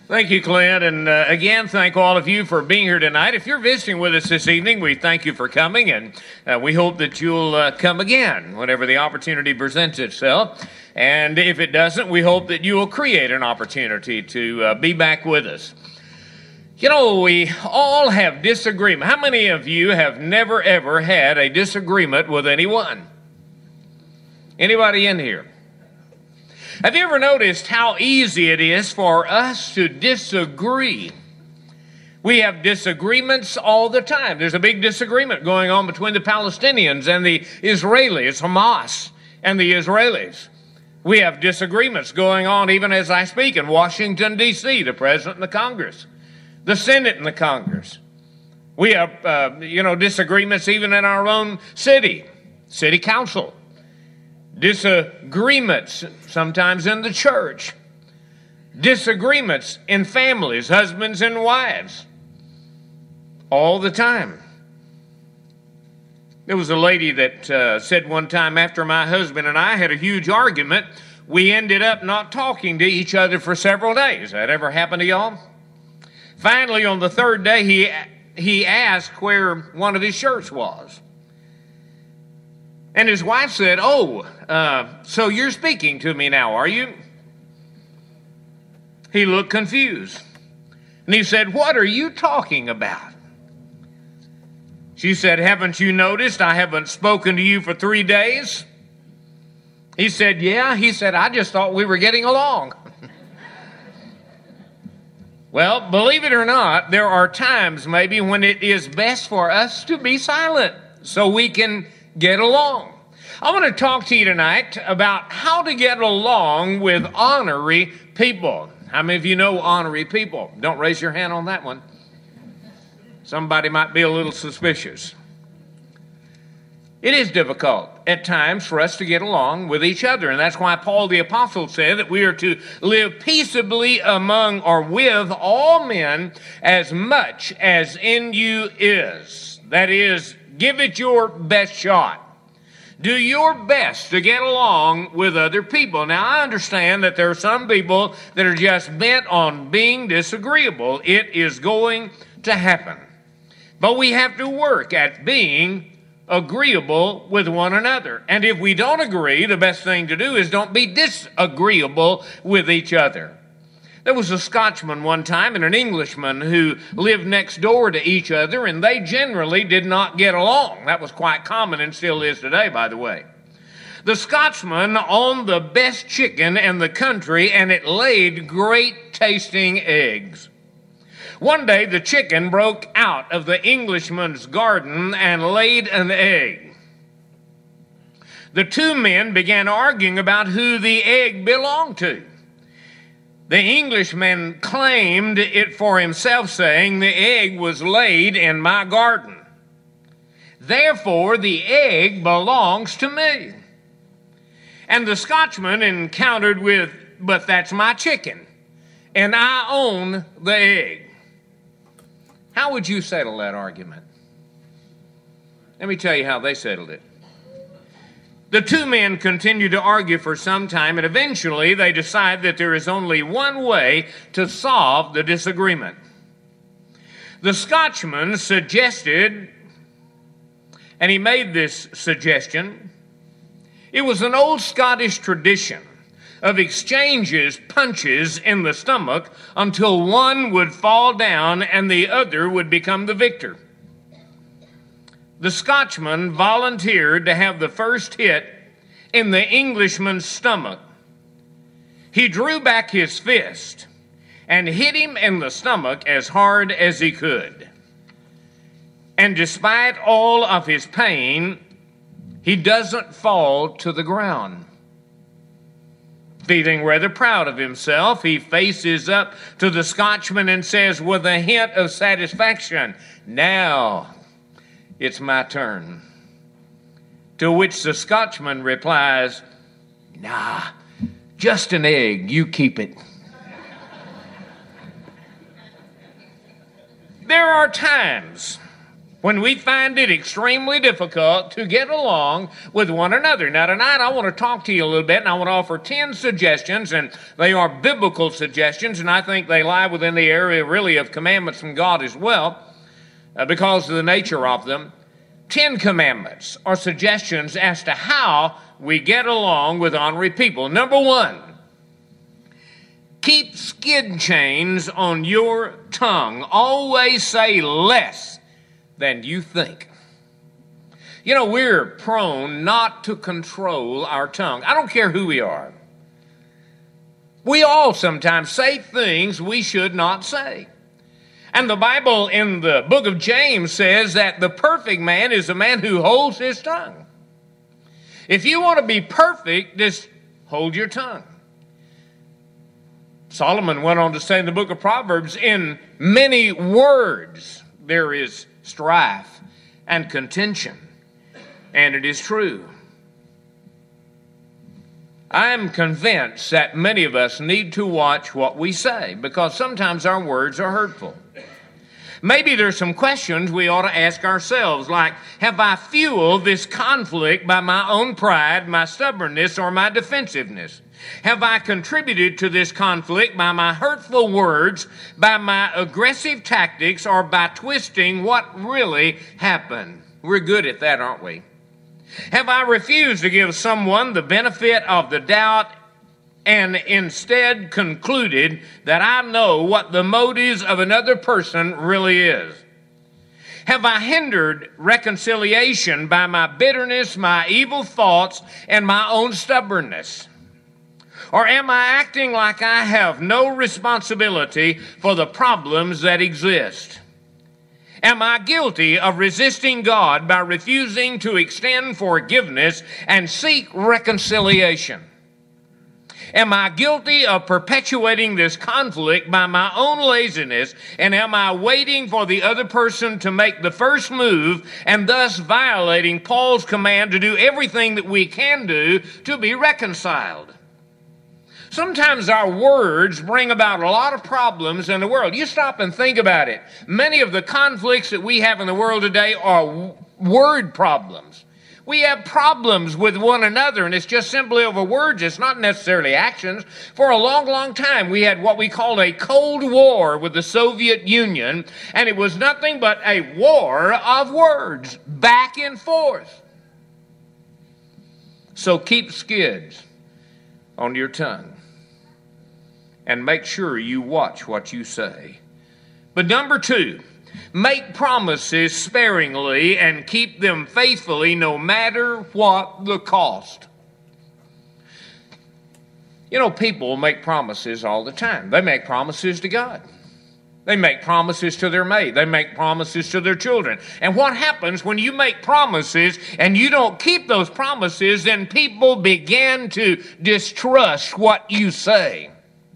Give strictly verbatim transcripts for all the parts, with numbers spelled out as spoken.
Thank you, Clint. And uh, again, thank all of you for being here tonight. If you're visiting with us this evening, we thank you for coming, and uh, we hope that you'll uh, come again whenever the opportunity presents itself. And if it doesn't, we hope that you will create an opportunity to uh, be back with us. You know, we all have disagreement. How many of you have never, ever had a disagreement with anyone? Anybody in here? Have you ever noticed how easy it is for us to disagree? We have disagreements all the time. There's a big disagreement going on between the Palestinians and the Israelis, Hamas and the Israelis. We have disagreements going on even as I speak in Washington, D C, the President and the Congress, the Senate and the Congress. We have, uh, you know, disagreements even in our own city, city council. Disagreements sometimes in the church. Disagreements in families, husbands and wives. All the time. There was a lady that uh, said one time, after my husband and I had a huge argument, we ended up not talking to each other for several days. That ever happened to y'all? Finally, on the third day, he, he asked where one of his shirts was. And his wife said, oh, uh, so you're speaking to me now, are you? He looked confused. And he said, what are you talking about? She said, haven't you noticed I haven't spoken to you for three days? He said, yeah. He said, I just thought we were getting along. Well, believe it or not, there are times maybe when it is best for us to be silent so we can get along. I want to talk to you tonight about how to get along with ornery people. How many of you know ornery people? Don't raise your hand on that one. Somebody might be a little suspicious. It is difficult at times for us to get along with each other, and that's why Paul the Apostle said that we are to live peaceably among or with all men as much as in you is. That is, give it your best shot. Do your best to get along with other people. Now, I understand that there are some people that are just bent on being disagreeable. It is going to happen. But we have to work at being agreeable with one another. And if we don't agree, the best thing to do is don't be disagreeable with each other. There was a Scotchman one time and an Englishman who lived next door to each other, and they generally did not get along. That was quite common and still is today, by the way. The Scotsman owned the best chicken in the country, and it laid great tasting eggs. One day, the chicken broke out of the Englishman's garden and laid an egg. The two men began arguing about who the egg belonged to. The Englishman claimed it for himself, saying, the egg was laid in my garden. Therefore, the egg belongs to me. And the Scotchman encountered with, but that's my chicken, and I own the egg. How would you settle that argument? Let me tell you how they settled it. The two men continued to argue for some time, and eventually they decide that there is only one way to solve the disagreement. The Scotchman suggested, and he made this suggestion, it was an old Scottish tradition of exchanges punches in the stomach until one would fall down and the other would become the victor. The Scotchman volunteered to have the first hit in the Englishman's stomach. He drew back his fist and hit him in the stomach as hard as he could. And despite all of his pain, he doesn't fall to the ground. Feeling rather proud of himself, he faces up to the Scotchman and says with a hint of satisfaction, now it's my turn. To which the Scotchman replies, nah, just an egg, you keep it. There are times when we find it extremely difficult to get along with one another. Now, tonight I want to talk to you a little bit, and I want to offer ten suggestions, and they are biblical suggestions, and I think they lie within the area really of commandments from God as well, uh, because of the nature of them. Ten commandments are suggestions as to how we get along with ornery people. Number one, keep skid chains on your tongue. Always say less than you think. You know, we're prone not to control our tongue. I don't care who we are. We all sometimes say things we should not say. And the Bible in the book of James says that the perfect man is a man who holds his tongue. If you want to be perfect, just hold your tongue. Solomon went on to say in the book of Proverbs, in many words there is strife and contention. And it is true. I'm convinced that many of us need to watch what we say, because sometimes our words are hurtful. Maybe there's some questions we ought to ask ourselves, like, have I fueled this conflict by my own pride, my stubbornness, or my defensiveness? Have I contributed to this conflict by my hurtful words, by my aggressive tactics, or by twisting what really happened? We're good at that, aren't we? Have I refused to give someone the benefit of the doubt and instead concluded that I know what the motives of another person really is? Have I hindered reconciliation by my bitterness, my evil thoughts, and my own stubbornness? Or am I acting like I have no responsibility for the problems that exist? Am I guilty of resisting God by refusing to extend forgiveness and seek reconciliation? Am I guilty of perpetuating this conflict by my own laziness, and am I waiting for the other person to make the first move and thus violating Paul's command to do everything that we can do to be reconciled? Sometimes our words bring about a lot of problems in the world. You stop and think about it. Many of the conflicts that we have in the world today are w- word problems. We have problems with one another, and it's just simply over words. It's not necessarily actions. For a long, long time, we had what we called a Cold War with the Soviet Union, and it was nothing but a war of words, back and forth. So keep skids on your tongue, and make sure you watch what you say. But number two, make promises sparingly and keep them faithfully no matter what the cost. You know, people make promises all the time. They make promises to God. They make promises to their mate. They make promises to their children. And what happens when you make promises and you don't keep those promises, then people begin to distrust what you say.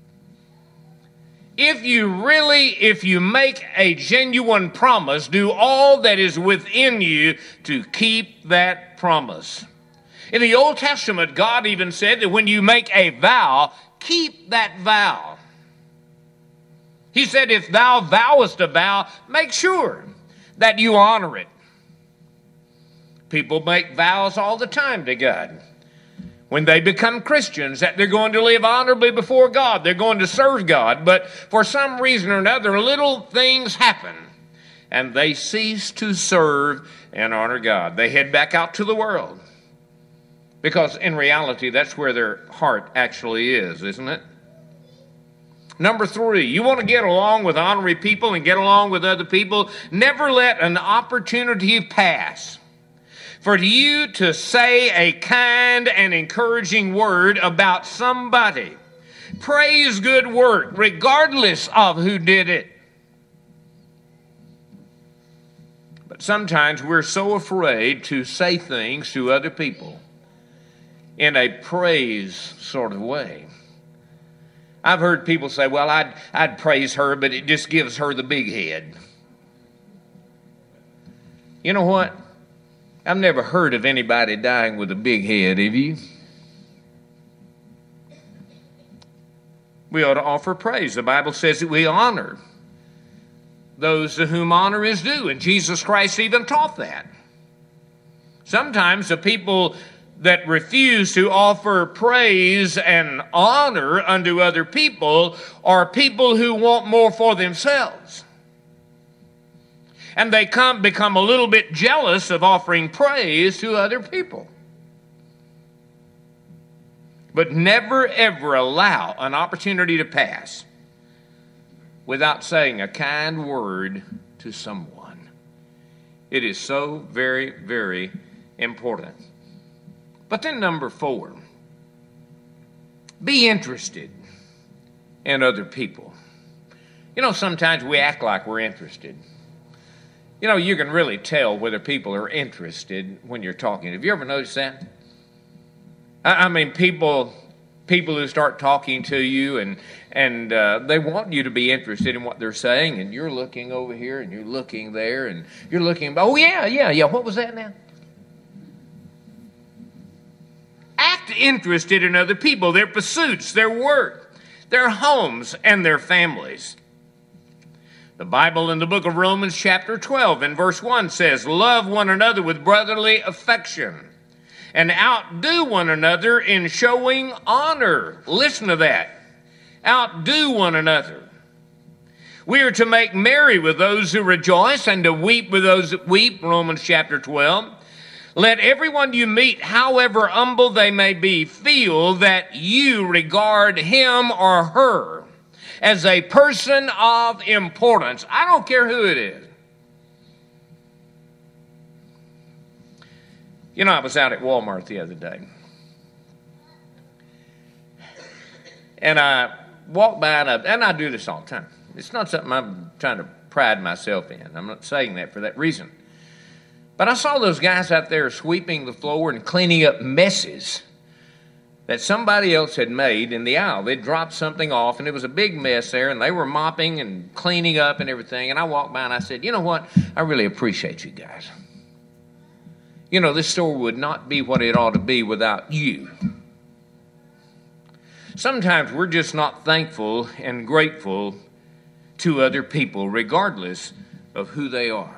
If you really, if you make a genuine promise, do all that is within you to keep that promise. In the Old Testament, God even said that when you make a vow, keep that vow. He said, if thou vowest a vow, make sure that you honor it. People make vows all the time to God. When they become Christians, that they're going to live honorably before God. They're going to serve God. But for some reason or another, little things happen, and they cease to serve and honor God. They head back out to the world. Because in reality, that's where their heart actually is, isn't it? Number three, you want to get along with honorary people and get along with other people. Never let an opportunity pass for you to say a kind and encouraging word about somebody. Praise good work, regardless of who did it. But sometimes we're so afraid to say things to other people in a praise sort of way. I've heard people say, well, I'd, I'd praise her, but it just gives her the big head. You know what? I've never heard of anybody dying with a big head, have you? We ought to offer praise. The Bible says that we honor those to whom honor is due, and Jesus Christ even taught that. Sometimes the people that refuse to offer praise and honor unto other people are people who want more for themselves. And they come become a little bit jealous of offering praise to other people. But never, ever allow an opportunity to pass without saying a kind word to someone. It is so very, very important. But then number four, be interested in other people. You know, sometimes we act like we're interested. You know, you can really tell whether people are interested when you're talking. Have you ever noticed that? I mean, people people who start talking to you and and uh, they want you to be interested in what they're saying, and you're looking over here and you're looking there and you're looking, oh yeah, yeah, yeah, what was that now? Act interested in other people, their pursuits, their work, their homes, and their families. The Bible in the book of Romans chapter twelve and verse one says, love one another with brotherly affection, and outdo one another in showing honor. Listen to that. Outdo one another. We are to make merry with those who rejoice and to weep with those that weep, Romans chapter twelve. Let everyone you meet, however humble they may be, feel that you regard him or her as a person of importance. I don't care who it is. You know, I was out at Walmart the other day, and I walked by, and I, and I do this all the time. It's not something I'm trying to pride myself in. I'm not saying that for that reason. But I saw those guys out there sweeping the floor and cleaning up messes that somebody else had made in the aisle. They'd dropped something off, and it was a big mess there, and they were mopping and cleaning up and everything. And I walked by, and I said, you know what? I really appreciate you guys. You know, this store would not be what it ought to be without you. Sometimes we're just not thankful and grateful to other people, regardless of who they are.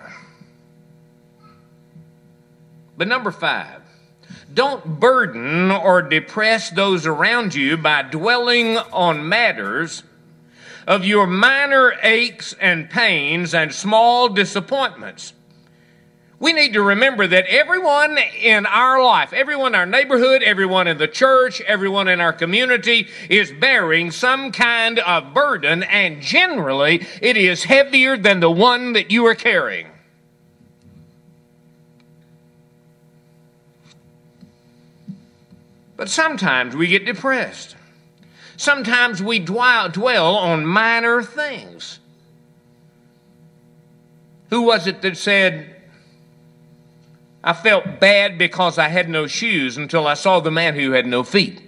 But number five, don't burden or depress those around you by dwelling on matters of your minor aches and pains and small disappointments. We need to remember that everyone in our life, everyone in our neighborhood, everyone in the church, everyone in our community is bearing some kind of burden, and generally it is heavier than the one that you are carrying. But sometimes we get depressed. Sometimes we dwell, dwell on minor things. Who was it that said, I felt bad because I had no shoes until I saw the man who had no feet?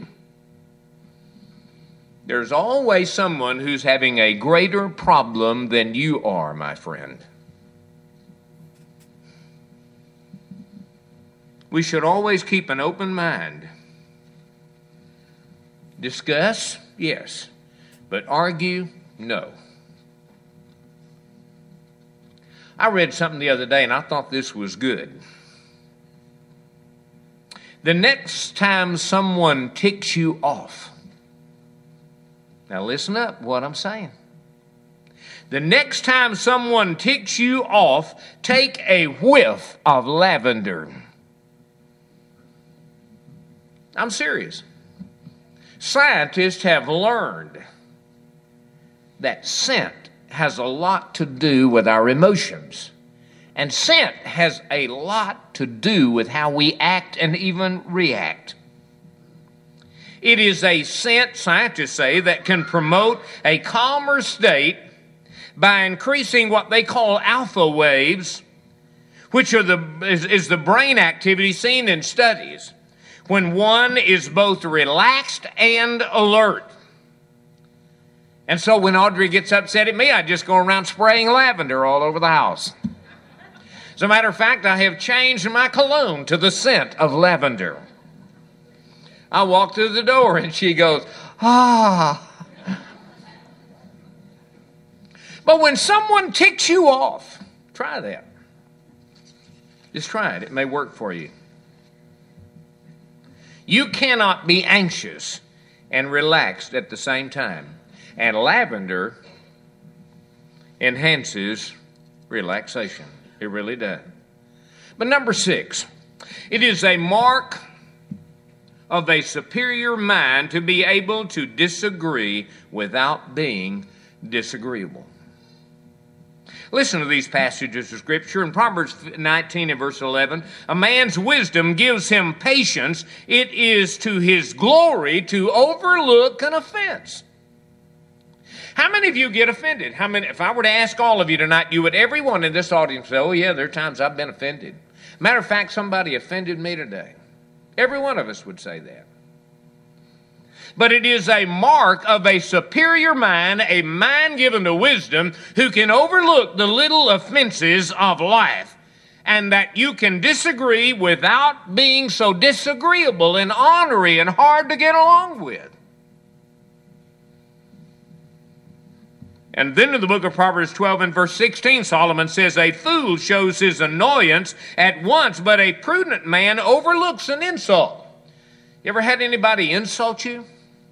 There's always someone who's having a greater problem than you are, my friend. We should always keep an open mind. Discuss, yes, but argue, no. I read something the other day and I thought this was good. The next time someone ticks you off, now listen up what I'm saying. The next time someone ticks you off, take a whiff of lavender. I'm serious. Scientists have learned that scent has a lot to do with our emotions. And scent has a lot to do with how we act and even react. It is a scent, scientists say, that can promote a calmer state by increasing what they call alpha waves, which are the is, is the brain activity seen in studies when one is both relaxed and alert. And so when Audrey gets upset at me, I just go around spraying lavender all over the house. As a matter of fact, I have changed my cologne to the scent of lavender. I walk through the door and she goes, ah. But when someone ticks you off, try that. Just try it. It may work for you. You cannot be anxious and relaxed at the same time. And lavender enhances relaxation. It really does. But number six, it is a mark of a superior mind to be able to disagree without being disagreeable. Listen to these passages of Scripture. In Proverbs nineteen and verse eleven, a man's wisdom gives him patience. It is to his glory to overlook an offense. How many of you get offended? How many? If I were to ask all of you tonight, you would, everyone in this audience, say, oh yeah, there are times I've been offended. Matter of fact, somebody offended me today. Every one of us would say that. But it is a mark of a superior mind, a mind given to wisdom, who can overlook the little offenses of life, and that you can disagree without being so disagreeable and ornery and hard to get along with. And then in the book of Proverbs twelve and verse sixteen, Solomon says, a fool shows his annoyance at once, but a prudent man overlooks an insult. You ever had anybody insult you?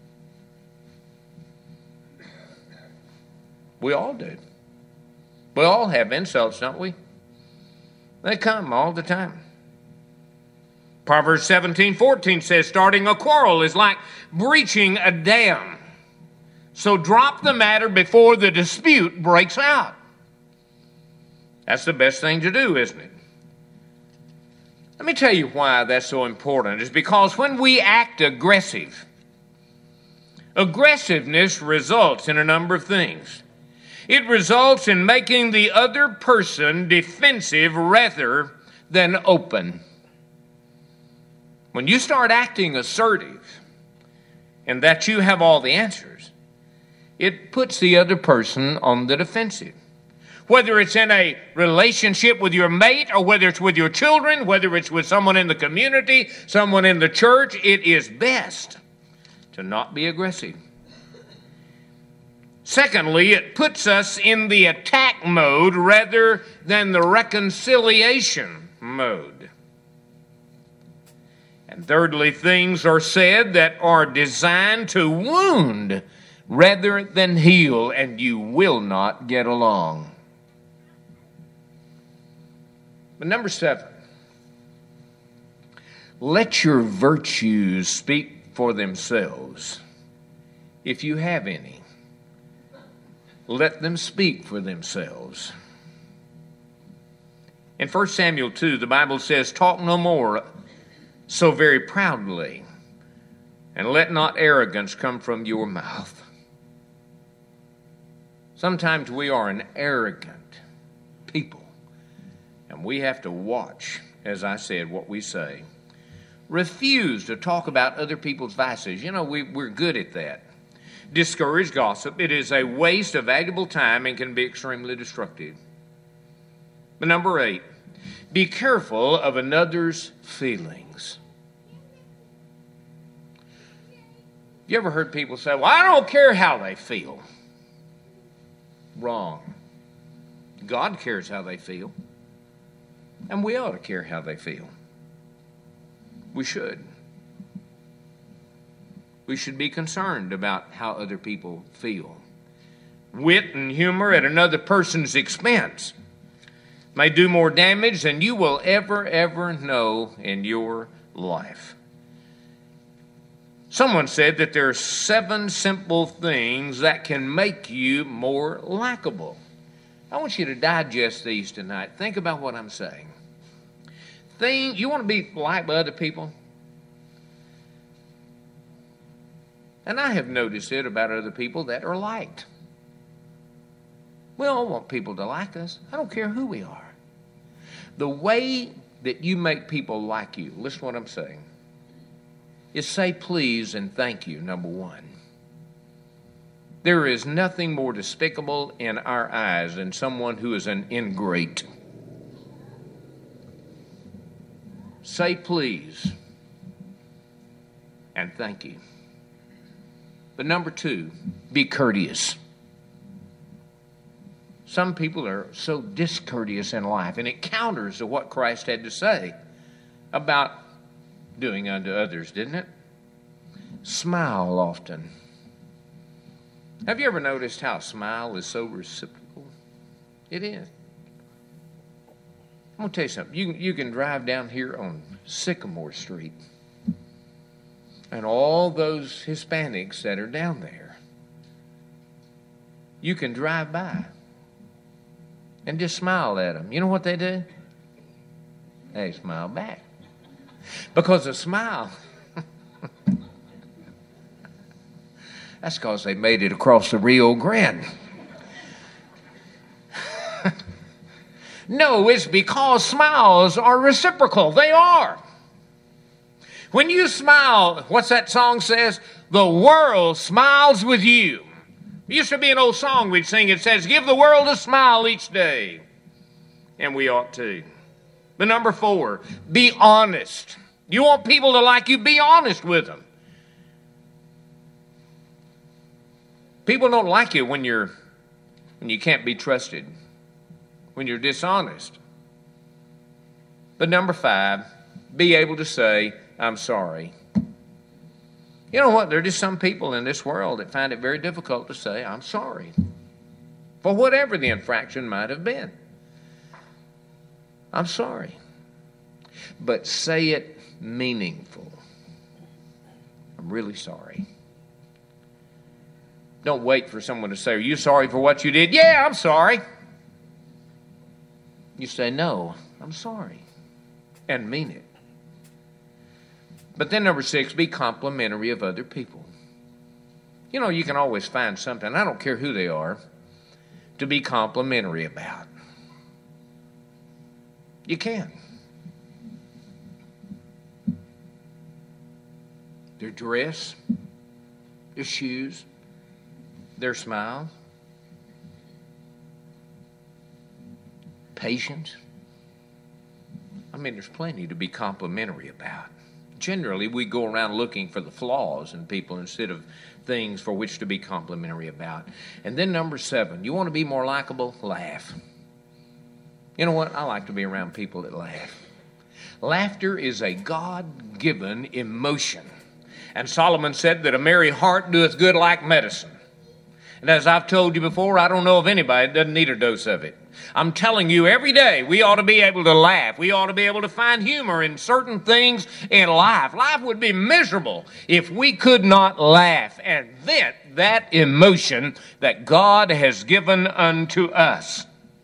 We all do. We all have insults, don't we? They come all the time. Proverbs seventeen fourteen says, starting a quarrel is like breaching a dam. So drop the matter before the dispute breaks out. That's the best thing to do, isn't it? Let me tell you why that's so important. It's because when we act aggressive, aggressiveness results in a number of things. It results in making the other person defensive rather than open. When you start acting assertive and that you have all the answers, it puts the other person on the defensive. Whether it's in a relationship with your mate or whether it's with your children, whether it's with someone in the community, someone in the church, it is best to not be aggressive. Secondly, it puts us in the attack mode rather than the reconciliation mode. And thirdly, things are said that are designed to wound rather than heal, and you will not get along. But number seven, let your virtues speak for themselves. If you have any, let them speak for themselves. In First Samuel two, the Bible says, talk no more so very proudly, and let not arrogance come from your mouth. Sometimes we are an arrogant people, and we have to watch, as I said, what we say. Refuse to talk about other people's vices. You know, we, we're good at that. Discourage gossip. It is a waste of valuable time and can be extremely destructive. But number eight, be careful of another's feelings. You ever heard people say, well, I don't care how they feel? Wrong. God cares how they feel. And we ought to care how they feel. We should. We should be concerned about how other people feel. Wit and humor at another person's expense may do more damage than you will ever, ever know in your life. Someone said that there are seven simple things that can make you more likable. I want you to digest these tonight. Think about what I'm saying. Thing, you want to be liked by other people? And I have noticed it about other people that are liked. We all want people to like us. I don't care who we are. The way that you make people like you, listen to what I'm saying, is say please and thank you, number one. There is nothing more despicable in our eyes than someone who is an ingrate. Say please and thank you. But number two, be courteous. Some people are so discourteous in life, and it counters to what Christ had to say about doing unto others, didn't it? Smile often. Have you ever noticed how a smile is so reciprocal? It is. I'm going to tell you something. You, you can drive down here on Sycamore Street, and all those Hispanics that are down there, you can drive by and just smile at them. You know what they do? They smile back. Because a smile, that's because they made it across the Rio Grande. No, it's because smiles are reciprocal. They are. When you smile, what's that song says? The world smiles with you. It used to be an old song we'd sing. It says, give the world a smile each day. And we ought to. But number four, be honest. You want people to like you, be honest with them. People don't like you when you're when you can't be trusted, when you're dishonest. But number five, be able to say, I'm sorry. You know what? There are just some people in this world that find it very difficult to say, I'm sorry, for whatever the infraction might have been. I'm sorry. But say it meaningful. I'm really sorry. Don't wait for someone to say, are you sorry for what you did? Yeah, I'm sorry. You say, no, I'm sorry, and mean it. But then number six, be complimentary of other people. You know, you can always find something, I don't care who they are, to be complimentary about. You can. Their dress, their shoes, their smile, patience. I mean, there's plenty to be complimentary about. Generally, we go around looking for the flaws in people instead of things for which to be complimentary about. And then number seven, you want to be more likable? Laugh. You know what? I like to be around people that laugh. Laughter is a God-given emotion. And Solomon said that a merry heart doeth good like medicine. And as I've told you before, I don't know of anybody that doesn't need a dose of it. I'm telling you, every day we ought to be able to laugh. We ought to be able to find humor in certain things in life. Life would be miserable if we could not laugh and vent that emotion that God has given unto us.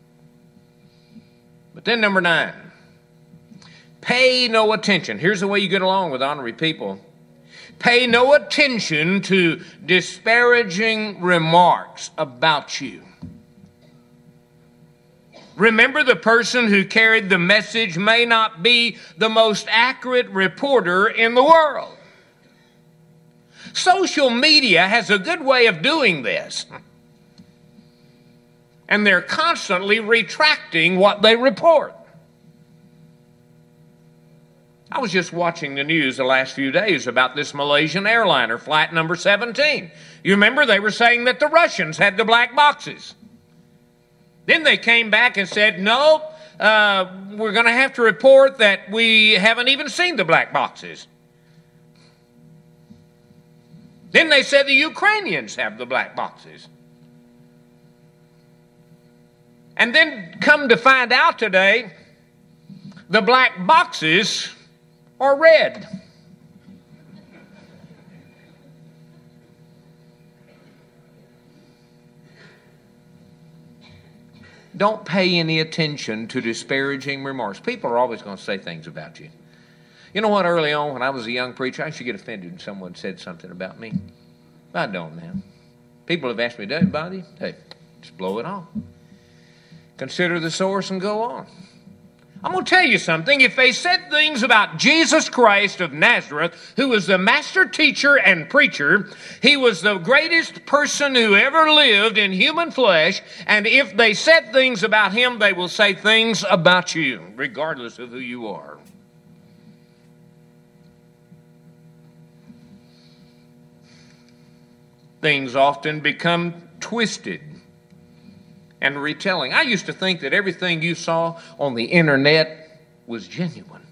But then number nine, pay no attention. Here's the way you get along with honorary people. Pay no attention to disparaging remarks about you. Remember, the person who carried the message may not be the most accurate reporter in the world. Social media has a good way of doing this. And they're constantly retracting what they report. I was just watching the news the last few days about this Malaysian airliner, flight number seventeen. You remember they were saying that the Russians had the black boxes. Then they came back and said, no, uh, we're going to have to report that we haven't even seen the black boxes. Then they said the Ukrainians have the black boxes. And then come to find out today, the black boxes are red. Don't pay any attention to disparaging remarks. People are always going to say things about you. You know what, early on when I was a young preacher, I used to get offended when someone said something about me. I don't now. People have asked me, does it bother you? Hey, just blow it off. Consider the source and go on. I'm going to tell you something. If they said things about Jesus Christ of Nazareth, who was the master teacher and preacher, he was the greatest person who ever lived in human flesh, and if they said things about him, they will say things about you, regardless of who you are. Things often become twisted and retelling. I used to think that everything you saw on the internet was genuine.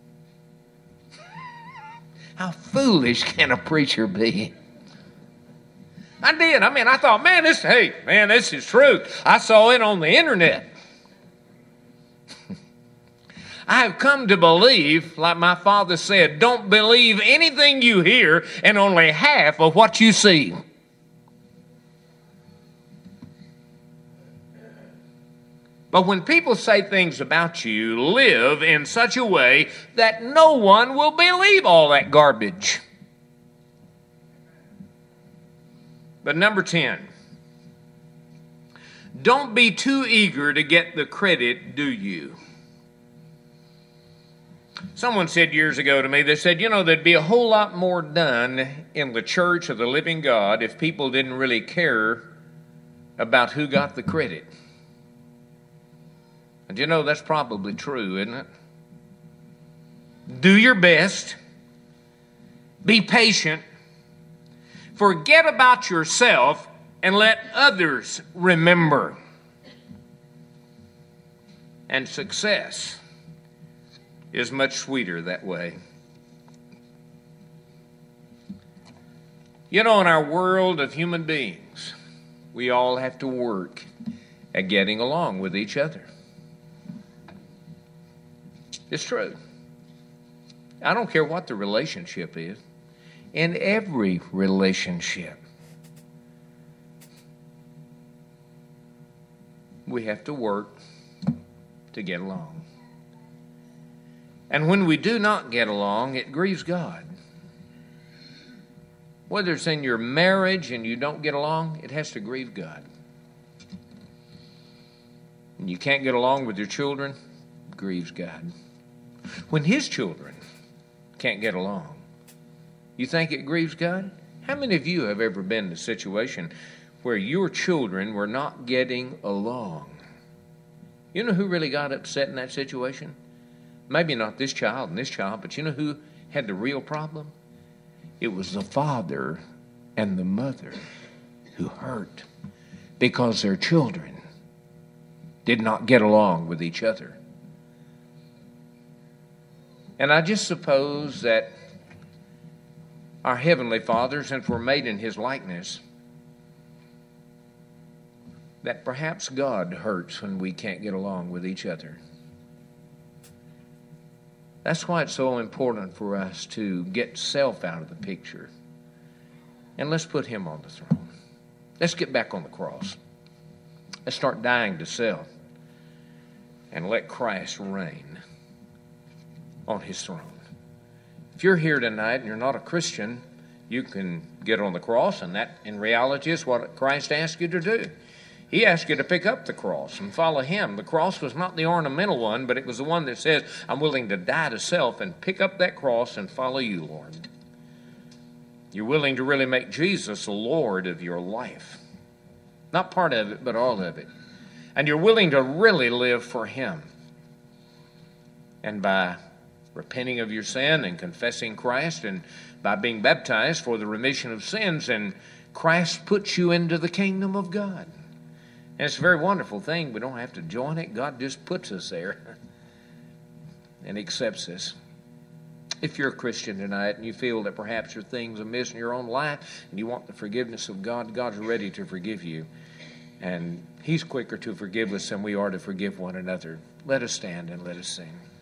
How foolish can a preacher be? I did. I mean, I thought, man, this, hey, man, this is truth. I saw it on the internet. I have come to believe, like my father said, don't believe anything you hear and only half of what you see. But when people say things about you, live in such a way that no one will believe all that garbage. But number ten, don't be too eager to get the credit due you. Someone said years ago to me, they said, you know, there'd be a whole lot more done in the church of the living God if people didn't really care about who got the credit. And you know, that's probably true, isn't it? Do your best. Be patient. Forget about yourself and let others remember. And success is much sweeter that way. You know, in our world of human beings, we all have to work at getting along with each other. It's true. I don't care what the relationship is. In every relationship, we have to work to get along. And when we do not get along, it grieves God. Whether it's in your marriage and you don't get along, it has to grieve God. And you can't get along with your children, it grieves God. When His children can't get along, you think it grieves God? How many of you have ever been in a situation where your children were not getting along? You know who really got upset in that situation? Maybe not this child and this child, but you know who had the real problem? It was the father and the mother who hurt because their children did not get along with each other. And I just suppose that our Heavenly Father, since we're made in His likeness, that perhaps God hurts when we can't get along with each other. That's why it's so important for us to get self out of the picture. And let's put Him on the throne. Let's get back on the cross. Let's start dying to self and let Christ reign on His throne. If you're here tonight and you're not a Christian, you can get on the cross, and that in reality is what Christ asked you to do. He asked you to pick up the cross and follow Him. The cross was not the ornamental one, but it was the one that says, I'm willing to die to self and pick up that cross and follow you, Lord. You're willing to really make Jesus the Lord of your life. Not part of it, but all of it. And you're willing to really live for Him. And by repenting of your sin and confessing Christ, and by being baptized for the remission of sins, and Christ puts you into the kingdom of God. And it's a very wonderful thing. We don't have to join it. God just puts us there and accepts us. If you're a Christian tonight and you feel that perhaps there are things amiss in your own life and you want the forgiveness of God, God's ready to forgive you. And He's quicker to forgive us than we are to forgive one another. Let us stand and let us sing.